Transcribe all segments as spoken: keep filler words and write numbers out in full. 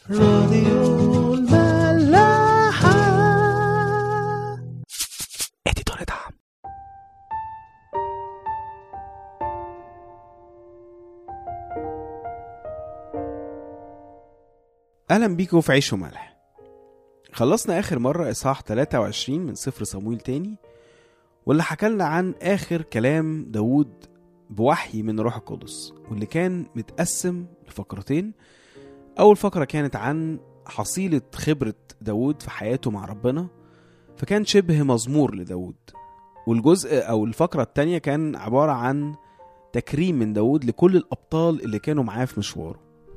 راديو الملاحة. اديتور دعم. اهلا بيكم في عيش وملح. خلصنا اخر مرة اصحاح ثلاثة وعشرين من سفر صمويل تاني، واللي حكالنا عن اخر كلام داود بوحي من روح القدس، واللي كان متقسم لفقرتين. اول فقرة كانت عن حصيلة خبرة داود في حياته مع ربنا، فكان شبه مزمور لداود. والجزء او الفقرة التانية كان عبارة عن تكريم من داود لكل الابطال اللي كانوا معاه في مشواره.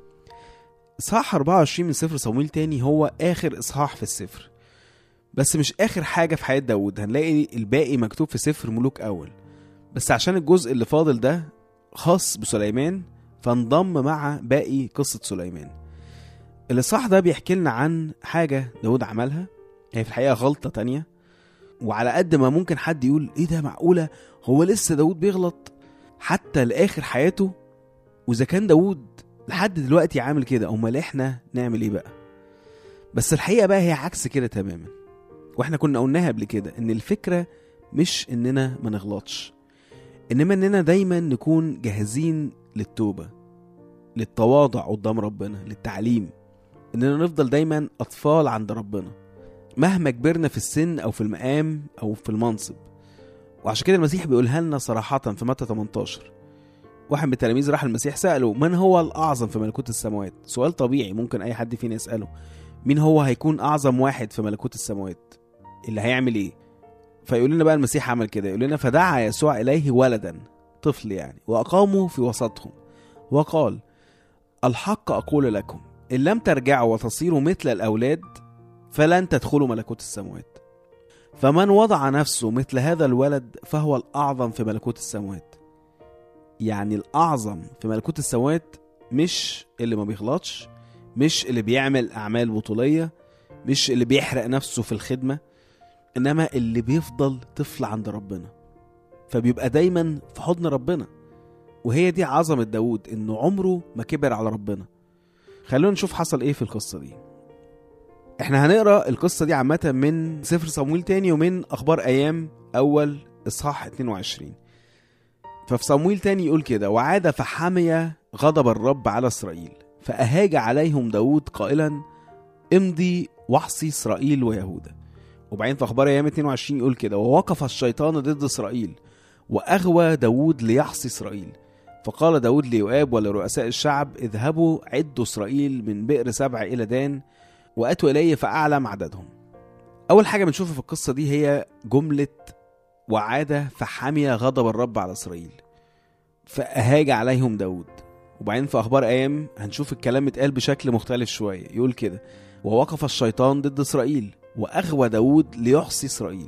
اصحاح أربعة وعشرين من سفر صمويل تاني هو اخر اصحاح في السفر، بس مش اخر حاجة في حياة داود. هنلاقي الباقي مكتوب في سفر ملوك اول، بس عشان الجزء اللي فاضل ده خاص بسليمان فانضم مع باقي قصة سليمان. الاصحاح ده بيحكي لنا عن حاجة داود عملها، هي في الحقيقة غلطة تانية. وعلى قد ما ممكن حد يقول ايه ده، معقولة هو لسه داود بيغلط حتى لآخر حياته؟ وإذا كان داود لحد دلوقتي عامل كده، امال احنا نعمل ايه بقى؟ بس الحقيقة بقى هي عكس كده تماما، واحنا كنا قلناها قبل كده ان الفكرة مش اننا ما نغلطش، انما اننا دايما نكون جاهزين للتوبة، للتواضع قدام ربنا، للتعليم، اننا نفضل دايما اطفال عند ربنا مهما كبرنا في السن او في المقام او في المنصب. وعشان كده المسيح بيقولها لنا صراحة في متى ثمانية عشر. واحد من التلاميذ راح المسيح سأله من هو الأعظم في ملكوت السماوات؟ سؤال طبيعي ممكن أي حد فينا يسأله، مين هو هيكون أعظم واحد في ملكوت السماوات؟ اللي هيعمل إيه؟ فيقول لنا بقى المسيح عمل كده، يقول لنا فدعا يسوع إليه ولدا، طفل يعني، وأقامه في وسطهم وقال الحق أقول لكم إن لم ترجعوا وتصيروا مثل الأولاد فلن تدخلوا ملكوت السماوات. فمن وضع نفسه مثل هذا الولد فهو الأعظم في ملكوت السماوات. يعني الأعظم في ملكوت السماوات مش اللي ما بيغلطش، مش اللي بيعمل أعمال بطولية، مش اللي بيحرق نفسه في الخدمة، إنما اللي بيفضل طفل عند ربنا، فبيبقى دايما في حضن ربنا. وهي دي عظمة داود، إنه عمره ما كبر على ربنا. خلونا نشوف حصل إيه في القصة دي. إحنا هنقرأ القصة دي عامة من سفر صمويل تاني ومن أخبار أيام أول إصحاح اتنين وعشرين. ففي صمويل تاني يقول كده: وعاد فحمي غضب الرب على إسرائيل فأهاج عليهم داود قائلا امضي واحصي إسرائيل ويهوذا. وبعدين في أخبار أيام اتنين وعشرين يقول كده: ووقف الشيطان ضد إسرائيل وأغوى داود ليحصي إسرائيل. فقال داود ليؤاب ولرؤساء الشعب اذهبوا عدوا إسرائيل من بئر سبع إلى دان وأتوا إليه فأعلم عددهم. أول حاجة بنشوفها في القصة دي هي جملة وعاد فحمي غضب الرب على إسرائيل فأهاج عليهم داود. وبعدين في أخبار أيام هنشوف الكلام متقال بشكل مختلف شوية، يقول كده: ووقف الشيطان ضد إسرائيل وأغوى داود ليحصي إسرائيل.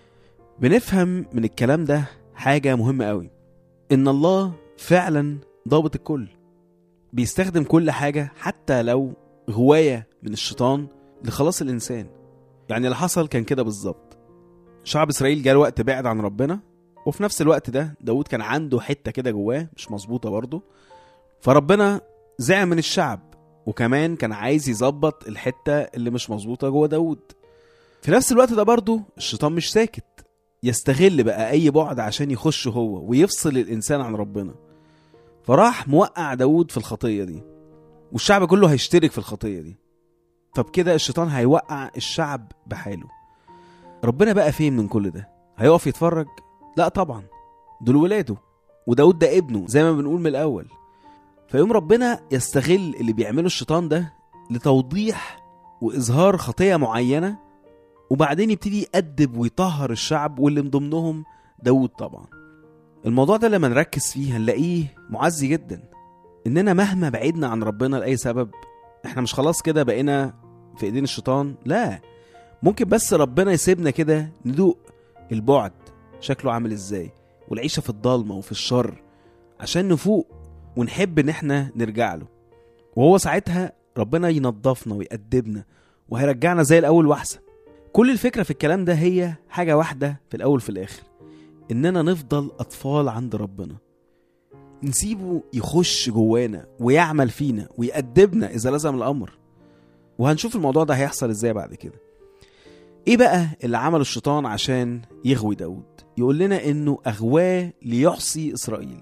بنفهم من الكلام ده حاجة مهمة قوي، إن الله فعلا ضابط الكل، بيستخدم كل حاجة حتى لو غواية من الشيطان لخلاص الإنسان. يعني اللي حصل كان كده بالظبط، شعب إسرائيل جاء وقت بعد عن ربنا، وفي نفس الوقت ده داود كان عنده حتة كده جواه مش مظبوطة برضه، فربنا زعل من الشعب، وكمان كان عايز يظبط الحتة اللي مش مظبوطة جوه داود. في نفس الوقت ده برضه الشيطان مش ساكت، يستغل بقى أي بعد عشان يخش هو ويفصل الإنسان عن ربنا. فراح موقع داود في الخطية دي، والشعب كله هيشترك في الخطية دي، فبكده الشيطان هيوقع الشعب بحاله. ربنا بقى فين من كل ده؟ هيقف يتفرج؟ لا طبعا، دول ولاده، وداود ده ابنه زي ما بنقول من الأول. فيوم ربنا يستغل اللي بيعمله الشيطان ده لتوضيح وإظهار خطية معينة، وبعدين يبتدي يأدب ويطهر الشعب واللي من ضمنهم داود طبعا. الموضوع ده لما نركز فيه هنلاقيه معزي جدا، إننا مهما بعدنا عن ربنا لأي سبب احنا مش خلاص كده بقينا في ايدين الشيطان، لا، ممكن بس ربنا يسيبنا كده ندوق البعد شكله عامل ازاي، والعيشة في الضلمة وفي الشر، عشان نفوق ونحب ان احنا نرجع له. وهو ساعتها ربنا ينظفنا ويأدبنا وهيرجعنا زي الاول واحسن. كل الفكرة في الكلام ده هي حاجة واحدة في الاول في الاخر، اننا نفضل اطفال عند ربنا، نسيبه يخش جوانا ويعمل فينا ويأدبنا اذا لزم الامر. وهنشوف الموضوع ده هيحصل ازاي بعد كده. ايه بقى اللي عمله الشيطان عشان يغوي داود؟ يقول لنا انه اغواه ليحصي اسرائيل،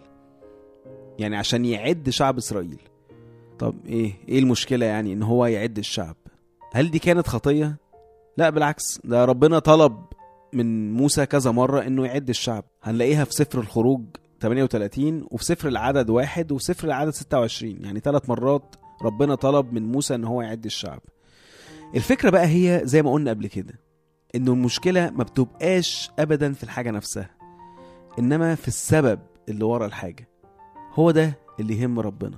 يعني عشان يعد شعب اسرائيل. طب ايه ايه المشكلة يعني ان هو يعد الشعب؟ هل دي كانت خطية؟ لا بالعكس، ده ربنا طلب من موسى كذا مرة انه يعد الشعب. هنلاقيها في سفر الخروج ثمانية وثلاثين وفي سفر العدد واحد وفي سفر العدد ستة وعشرين، يعني ثلاث مرات ربنا طلب من موسى ان هو يعد الشعب. الفكرة بقى هي زي ما قلنا قبل كده، انه المشكلة ما بتبقاش ابدا في الحاجة نفسها، انما في السبب اللي ورا الحاجة. هو ده اللي يهم ربنا،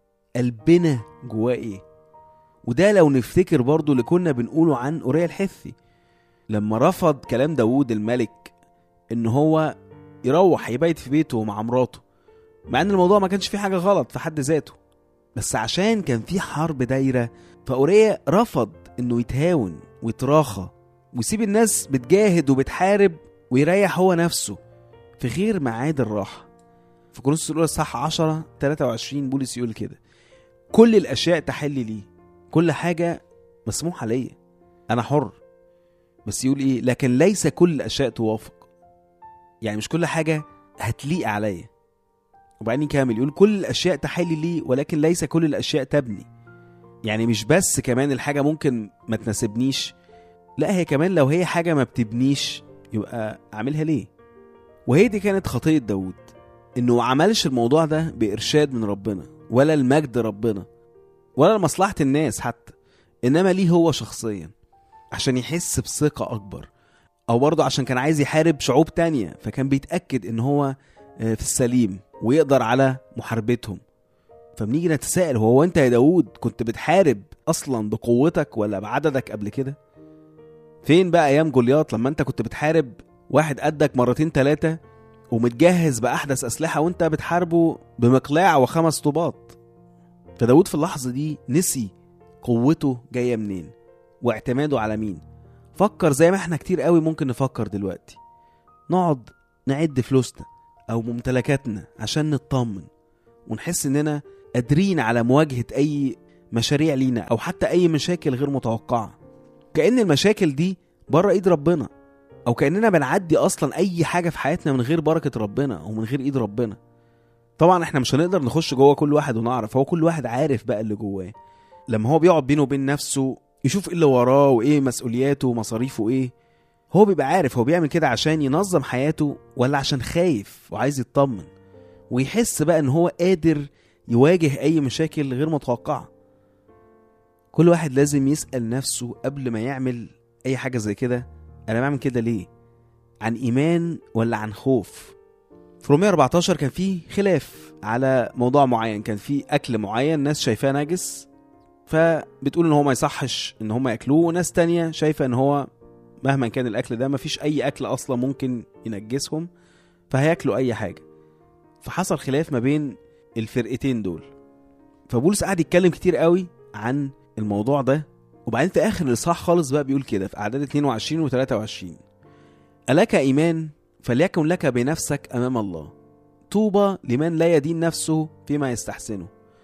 قلبنا جواه ايه. وده لو نفتكر برضو اللي كنا بنقوله عن أوريا الحثي لما رفض كلام داود الملك ان هو يروح يبيت في بيته مع مراته، مع ان الموضوع ما كانش فيه حاجة غلط في حد ذاته، بس عشان كان فيه حرب دايرة، فأوريا رفض انه يتهاون ويتراخى ويسيب الناس بتجاهد وبتحارب ويريح هو نفسه في غير معاد الراحة. في كورنثوس الأولى صح عشرة ثلاثة وعشرين بولس يقول كده: كل الأشياء تحل لي، كل حاجة مسموح عليا، أنا حر. بس يقول إيه؟ لكن ليس كل الأشياء توافق، يعني مش كل حاجة هتليق عليا. وبعدين كامل يقول: كل الأشياء تحل لي ولكن ليس كل الأشياء تبني. يعني مش بس كمان الحاجة ممكن ما تناسبنيش، لا هي كمان لو هي حاجة ما بتبنيش يبقى أعملها ليه؟ وهي دي كانت خطية داود، إنه عملش الموضوع ده بإرشاد من ربنا ولا المجد ربنا ولا لمصلحة الناس حتى، إنما ليه هو شخصيا عشان يحس بثقة أكبر، أو برضه عشان كان عايز يحارب شعوب تانية، فكان بيتأكد إن هو في السليم ويقدر على محاربتهم. فبنيجي نتساءل: هو أنت يا داود كنت بتحارب أصلا بقوتك ولا بعددك قبل كده؟ فين بقى أيام جولياط لما أنت كنت بتحارب واحد قدك مرتين ثلاثة ومتجهز بأحدث أسلحة وأنت بتحاربه بمقلاع وخمس طوبات؟ فداود في اللحظة دي نسي قوته جاية منين واعتماده على مين. فكر زي ما احنا كتير قوي ممكن نفكر دلوقتي، نقعد نعد فلوسنا أو ممتلكاتنا عشان نطمن ونحس إننا قادرين على مواجهة أي مشاريع لينا أو حتى أي مشاكل غير متوقعة، كأن المشاكل دي بره إيد ربنا، أو كأننا بنعدي أصلا أي حاجة في حياتنا من غير بركة ربنا أو من غير إيد ربنا. طبعا احنا مش هنقدر نخش جوه كل واحد ونعرف، هو كل واحد عارف بقى اللي جواه لما هو بيقعد بينه وبين نفسه يشوف ايه اللي وراه وايه مسؤولياته ومصاريفه ايه. هو بيبقى عارف هو بيعمل كده عشان ينظم حياته ولا عشان خايف وعايز يطمن ويحس بقى ان هو قادر يواجه اي مشاكل غير متوقعة. كل واحد لازم يسأل نفسه قبل ما يعمل اي حاجة زي كده: انا بعمل كده ليه؟ عن ايمان ولا عن خوف؟ في رومية أربعتاشر كان فيه خلاف على موضوع معين، كان فيه أكل معين ناس شايفاه نجس فبتقول إن هو ما يصحش إن هم يأكلوه، وناس تانية شايفة إن هو مهما كان الأكل ده مفيش أي أكل أصلا ممكن ينجسهم فهيأكلوا أي حاجة. فحصل خلاف ما بين الفرقتين دول، فبولس قاعد يتكلم كتير قوي عن الموضوع ده. وبعدين في آخر الإصحاح خالص بقى بيقول كده في أعداد اتنين وعشرين و ثلاثة وعشرين: ألك إيمان فليكن لك بنفسك أمام الله، طوبى لمن لا يدين نفسه فيما يستحسنه،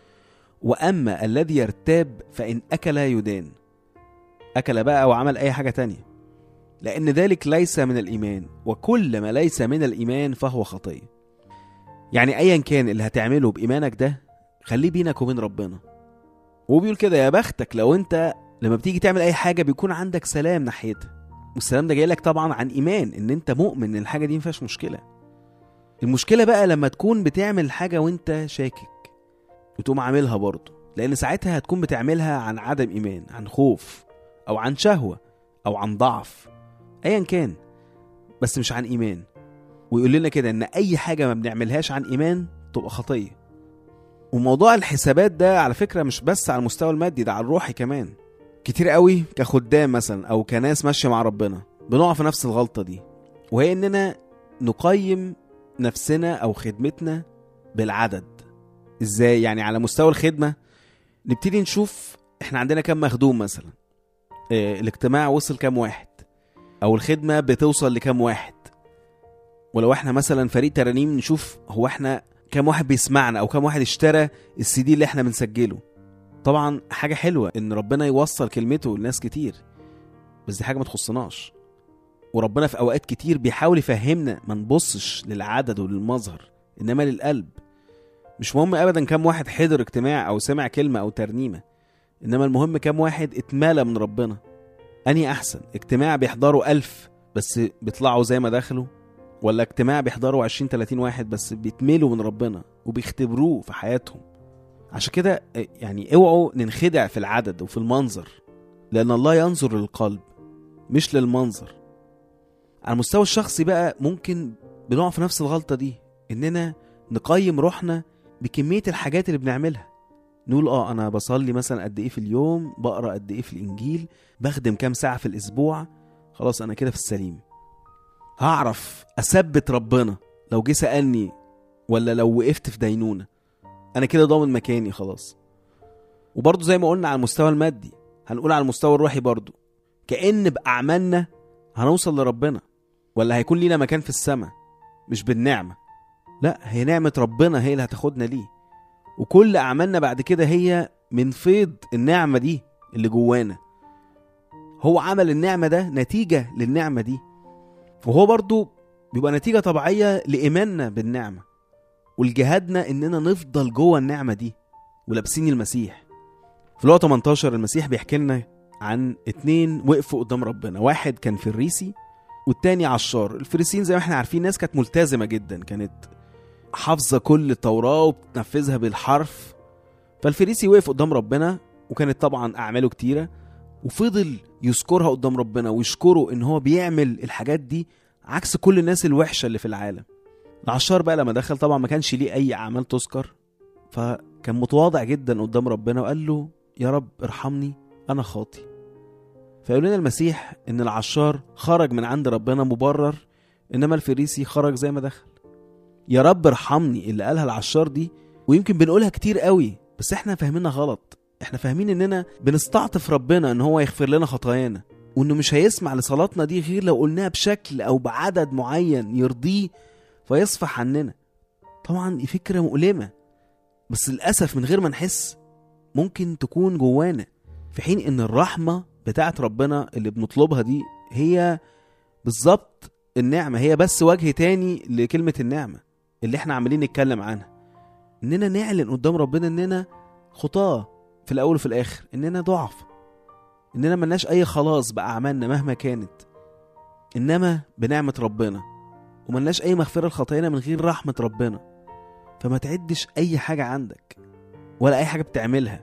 وأما الذي يرتاب فإن أكل يدان. أكل بقى وعمل أي حاجة تانية، لأن ذلك ليس من الإيمان، وكل ما ليس من الإيمان فهو خطية. يعني أيا كان اللي هتعمله بإيمانك ده خليه بينك وبين ربنا. وبيقول كده: يا بختك لو أنت لما بتيجي تعمل أي حاجة بيكون عندك سلام ناحيتها، والسلام ده جاي لك طبعا عن إيمان إن أنت مؤمن إن الحاجة دي مفيهاش مشكلة. المشكلة بقى لما تكون بتعمل حاجة وأنت شاكك وتقوم عاملها برضه، لأن ساعتها هتكون بتعملها عن عدم إيمان، عن خوف أو عن شهوة أو عن ضعف أيا كان، بس مش عن إيمان. ويقول لنا كده إن أي حاجة ما بنعملهاش عن إيمان تبقى خطية. وموضوع الحسابات ده على فكرة مش بس على المستوى المادي، ده على الروحي كمان. كتير قوي كخدام مثلا أو كناس ماشية مع ربنا بنقع في نفس الغلطة دي، وهي إننا نقيم نفسنا أو خدمتنا بالعدد. إزاي؟ يعني على مستوى الخدمة نبتدي نشوف إحنا عندنا كم مخدوم مثلا، إيه الاجتماع وصل كم واحد، أو الخدمة بتوصل لكم واحد. ولو إحنا مثلا فريق ترانيم نشوف هو إحنا كم واحد بيسمعنا أو كم واحد اشترى السي دي اللي إحنا بنسجله. طبعا حاجة حلوة ان ربنا يوصل كلمته لناس كتير، بس دي حاجة ما تخصناش. وربنا في اوقات كتير بيحاول يفهمنا ما نبصش للعدد وللمظهر، انما للقلب. مش مهم ابدا كم واحد حضر اجتماع او سمع كلمة او ترنيمة، انما المهم كم واحد اتمالى من ربنا. انهي احسن، اجتماع بيحضروا الف بس بيطلعوا زي ما دخلوا، ولا اجتماع بيحضروا عشرين تلاتين واحد بس بيتملوا من ربنا وبيختبروه في حياتهم؟ عشان كده يعني اوعوا ننخدع في العدد وفي المنظر، لان الله ينظر للقلب مش للمنظر. على المستوى الشخصي بقى ممكن بنقع في نفس الغلطة دي، اننا نقيم روحنا بكمية الحاجات اللي بنعملها. نقول اه انا بصلي مثلا قد ايه في اليوم، بقرأ قد ايه في الانجيل، بخدم كام ساعة في الاسبوع، خلاص انا كده في السليم. هعرف اثبت ربنا لو جه سألني، ولا لو وقفت في دينونة انا كده ضامن مكاني خلاص. وبرضو زي ما قلنا على المستوى المادي، هنقول على المستوى الروحي برضو، كأن بأعمالنا هنوصل لربنا، ولا هيكون لينا مكان في السماء. مش بالنعمة، لا، هي نعمة ربنا هي اللي هتاخدنا ليه، وكل أعمالنا بعد كده هي من فيض النعمة دي اللي جوانا. هو عمل النعمة ده نتيجة للنعمة دي، وهو برضو بيبقى نتيجة طبيعية لإيماننا بالنعمة والجهادنا إننا نفضل جوه النعمة دي ولابسين المسيح. في لقا تمنتاشر المسيح بيحكي لنا عن اتنين وقفوا قدام ربنا، واحد كان فريسي والتاني عشار. الفريسيين زي ما احنا عارفين ناس كانت ملتزمة جدا، كانت حافظة كل التوراة وبتنفذها بالحرف. فالفريسي وقف قدام ربنا وكانت طبعا أعماله كتيرة، وفضل يذكرها قدام ربنا ويشكره ان هو بيعمل الحاجات دي عكس كل الناس الوحشة اللي في العالم. العشار بقى لما دخل طبعا ما كانش ليه اي اعمال تذكر، فكان متواضع جدا قدام ربنا وقال له يا رب ارحمني انا خاطي. فيقول لنا المسيح ان العشار خرج من عند ربنا مبرر، انما الفريسي خرج زي ما دخل. يا رب ارحمني اللي قالها العشار دي، ويمكن بنقولها كتير قوي بس احنا فاهمينها غلط. احنا فاهمين اننا بنستعطف ربنا ان هو يغفر لنا خطايانا، وانه مش هيسمع لصلاتنا دي غير لو قلناها بشكل او بعدد معين يرضيه فيصفح عننا. طبعا دي فكرة مؤلمة، بس للأسف من غير ما نحس ممكن تكون جوانا، في حين ان الرحمة بتاعت ربنا اللي بنطلبها دي هي بالظبط النعمة، هي بس وجه تاني لكلمة النعمة اللي احنا عمالين نتكلم عنها. اننا نعلن قدام ربنا اننا خطاة في الاول وفي الاخر، اننا ضعف، اننا ملناش اي خلاص باعمالنا مهما كانت، انما بنعمة ربنا، وملناش اي مغفرة لخطايانا من غير رحمة ربنا. فما تعدش اي حاجة عندك ولا اي حاجة بتعملها،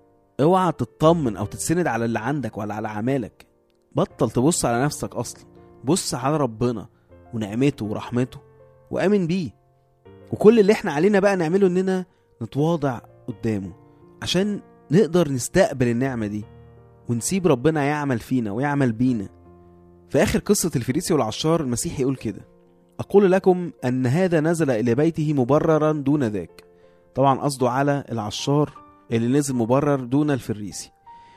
اوعى تطمن او تتسند على اللي عندك ولا على اعمالك. بطل تبص على نفسك اصلا، بص على ربنا ونعمته ورحمته وامن بيه. وكل اللي احنا علينا بقى نعمله اننا نتواضع قدامه عشان نقدر نستقبل النعمة دي ونسيب ربنا يعمل فينا ويعمل بينا. في آخر قصة الفريسي والعشار المسيح يقول كده: أقول لكم أن هذا نزل إلى بيته مبررا دون ذاك. طبعا قصده على العشار اللي نزل مبرر دون الفريسي.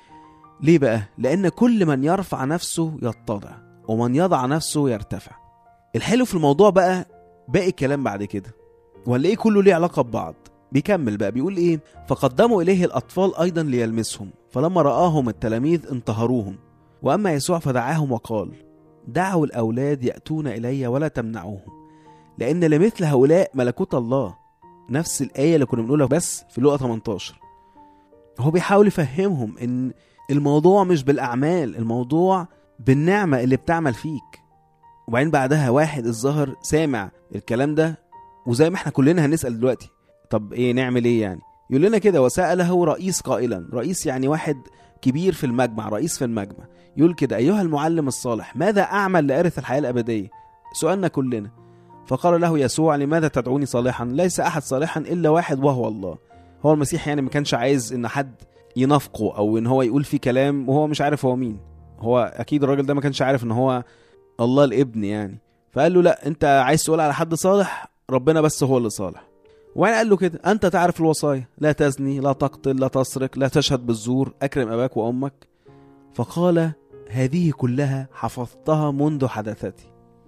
ليه بقى؟ لأن كل من يرفع نفسه يتضع، ومن يضع نفسه يرتفع. الحلو في الموضوع بقى باقي الكلام بعد كده، ولا ايه كله ليه علاقة ببعض. بيكمل بقى بيقول ايه: فقدموا إليه الأطفال أيضا ليلمسهم، فلما رآهم التلاميذ انتهروهم. وأما يسوع فدعاهم وقال: دعوا الأولاد يأتون إلي ولا تمنعوهم، لأن لمثل هؤلاء ملكوت الله. نفس الآية اللي كنا بنقولها بس في لقا تمنتاشر. هو بيحاول يفهمهم إن الموضوع مش بالأعمال، الموضوع بالنعمة اللي بتعمل فيك. وبعدين بعدها واحد الظاهر سامع الكلام ده، وزي ما احنا كلنا هنسأل دلوقتي طب ايه نعمل ايه يعني، يقول لنا كده: وسأله رئيس قائلا. رئيس يعني واحد كبير في المجمع، رئيس في المجمع، يقول كده: أيها المعلم الصالح، ماذا أعمل لأرث الحياة الأبدية؟ سؤالنا كلنا. فقال له يسوع: لماذا تدعوني صالحا؟ ليس أحد صالحا إلا واحد وهو الله. هو المسيح يعني ما كانش عايز إن حد ينافقه أو إن هو يقول فيه كلام وهو مش عارف هو مين. هو أكيد الراجل ده ما كانش عارف إن هو الله الابن يعني. فقال له: لا، أنت عايز تقول على حد صالح؟ ربنا بس هو اللي صالح. وأنا قال له كده: أنت تعرف الوصايا، لا تزني، لا تقتل، لا تسرق، لا تشهد بالزور، أكرم أباك وأمك. فقال: هذه كلها حفظتها منذ حدثتي.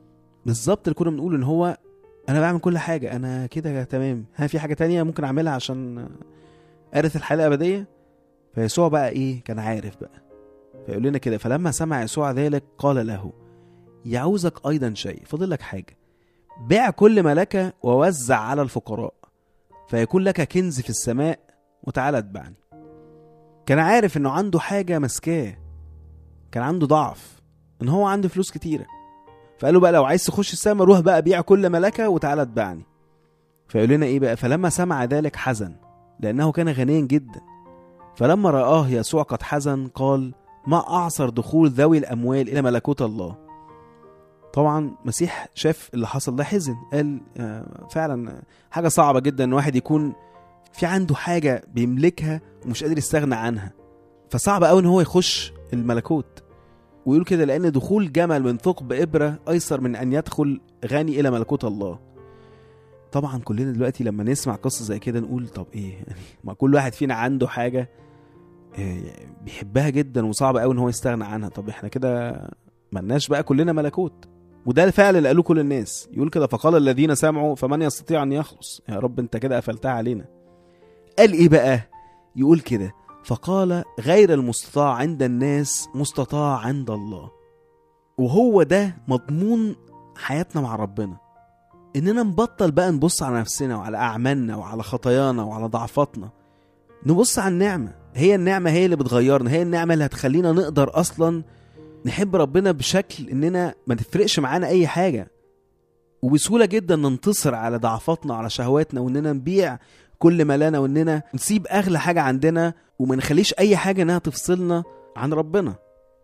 بالظبط اللي كنا بنقول إن هو أنا بعمل كل حاجة، أنا كده تمام، ها في حاجة تانية ممكن أعملها عشان أرث الحياة الأبدية؟ فيسوع بقى ايه كان عارف بقى، فيقول لنا كده: فلما سمع يسوع ذلك قال له: يعوزك ايضا شيء، فضل لك حاجة، بيع كل ما لك ووزع على الفقراء فيكون لك كنز في السماء وتعالى اتبعني. كان عارف انه عنده حاجة مسكاه، كان عنده ضعف، ان هو عنده فلوس كتيرة، فقال له بقى: لو عايز تخش السماء روح بقى بيع كل ما لك وتعالى اتبعني. فيقول لنا ايه بقى: فلما سمع ذلك حزن لانه كان غنيا جدا، فلما رآه يسوع قد حزن قال: ما أعصر دخول ذوي الأموال إلى ملكوت الله. طبعا مسيح شاف اللي حصل ده حزن، قال فعلا حاجة صعبة جدا ان واحد يكون في عنده حاجة بيملكها ومش قادر يستغنى عنها، فصعب قوي ان هو يخش الملكوت. ويقول كده: لأن دخول جمل من ثقب إبرة أيسر من أن يدخل غني إلى ملكوت الله. طبعا كلنا دلوقتي لما نسمع قصة زي كده نقول: طب ايه يعني، ما كل واحد فينا عنده حاجة بيحبها جدا وصعب قوي ان هو يستغنى عنها، طب احنا كده ملناش بقى كلنا ملكوت. وده الفعل اللي قالوه كل الناس. يقول كده: فقال الذين سمعوا: فمن يستطيع ان يخلص؟ يا رب انت كده قفلتها علينا. قال ايه بقى؟ يقول كده: فقال: غير المستطاع عند الناس مستطاع عند الله. وهو ده مضمون حياتنا مع ربنا، اننا نبطل بقى نبص على نفسنا وعلى اعمالنا وعلى خطايانا وعلى ضعفاتنا، نبص على النعمة. هي النعمة هي اللي بتغيرنا، هي النعمة اللي هتخلينا نقدر اصلا نحب ربنا بشكل اننا ما تفرقش معانا اي حاجة، وبسهولة جدا ننتصر على ضعفاتنا وعلى شهواتنا، واننا نبيع كل ما لنا، واننا نسيب اغلى حاجة عندنا وما نخليش اي حاجة انها تفصلنا عن ربنا.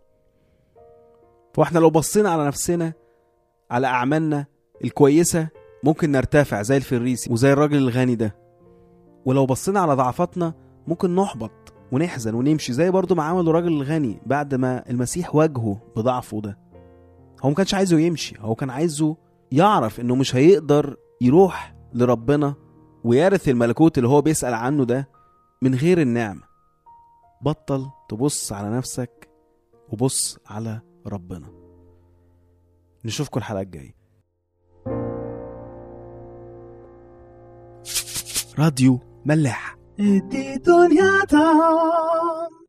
فاحنا لو بصينا على نفسنا على اعمالنا الكويسة ممكن نرتفع زي الفريسي وزي الراجل الغني ده، ولو بصينا على ضعفاتنا ممكن نحبط ونحزن ونمشي زي برضو ما عمل الراجل الغني بعد ما المسيح واجهه بضعفه ده. هو ما كانش عايزه يمشي، هو كان عايزه يعرف انه مش هيقدر يروح لربنا ويرث الملكوت اللي هو بيسأل عنه ده من غير النعمة. بطل تبص على نفسك وبص على ربنا. نشوفكم الحلقة الجاية. راديو ملاح. دي دنيا تعم.